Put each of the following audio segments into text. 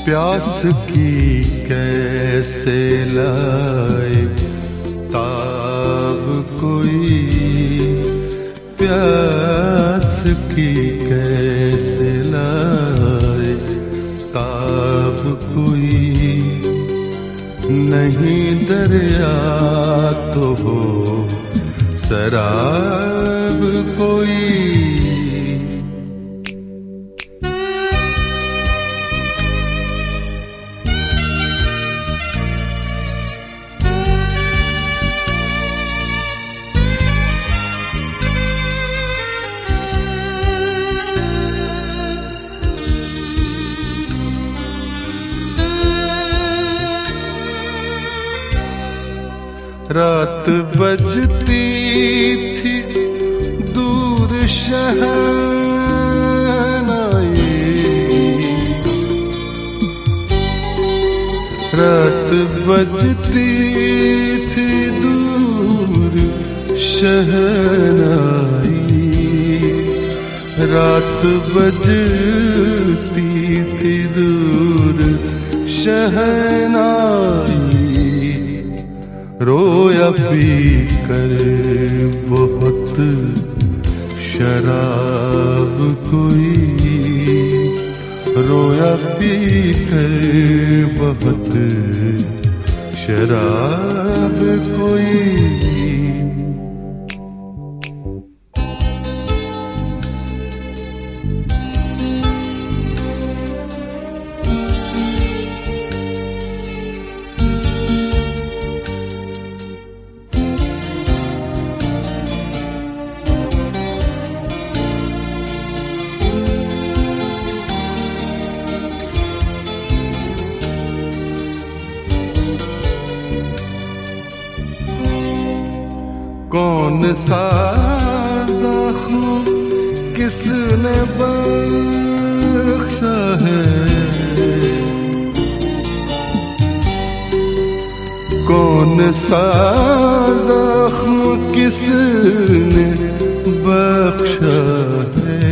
प्यास की कैसे लाए ताब कोई, प्यास की कैसे लाए ताब कोई। नहीं दरिया तो हो शराब कोई। रात बजती थी दूर शहनाई, रात बजती थी दूर शहनाई, रात बजती थी दूर शहनाई। रोया पी कर बहुत शराब कोई, रोया पी कर बहुत शराब कोई। कौन सा ज़ख्म किसने बख्शा है, कौन सा ज़ख्म किसने बख्शा है,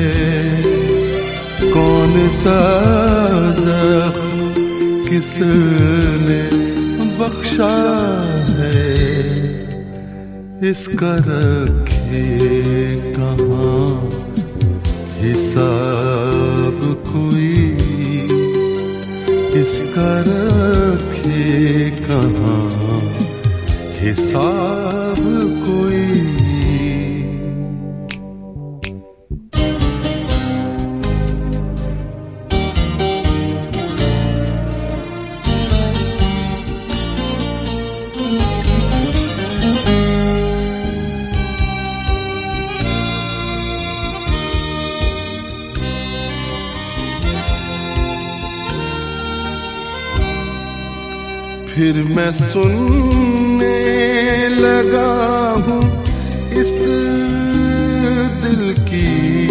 कौन सा ज़ख्म किसने बख्शा है। इसका रखे कहाँ हिसाब कोई, इसका रखे कहाँ हिसाब कोई। फिर मैं सुनने लगा हूँ इस दिल की,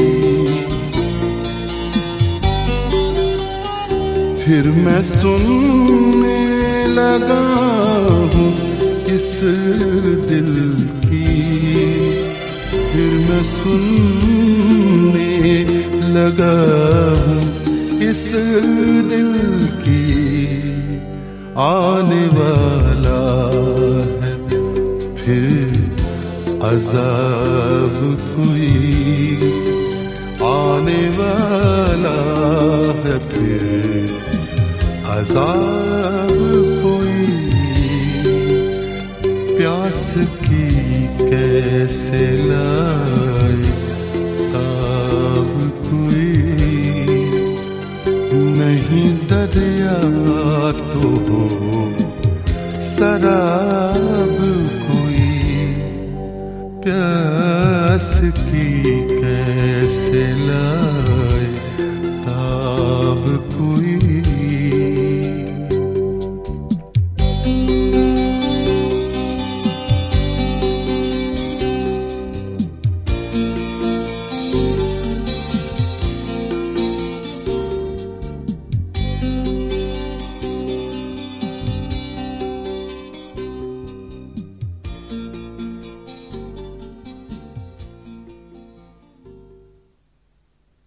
फिर मैं सुनने लगा हूँ इस दिल की, फिर मैं सुनने लगा हूँ इस दिल की। आने वाला है फिर अज़ाब कोई, आने वाला है फिर अज़ाब कोई। प्यास की कैसे लाए ताब कोई, नहीं दरिया तो हो शराब कोई। प्यास की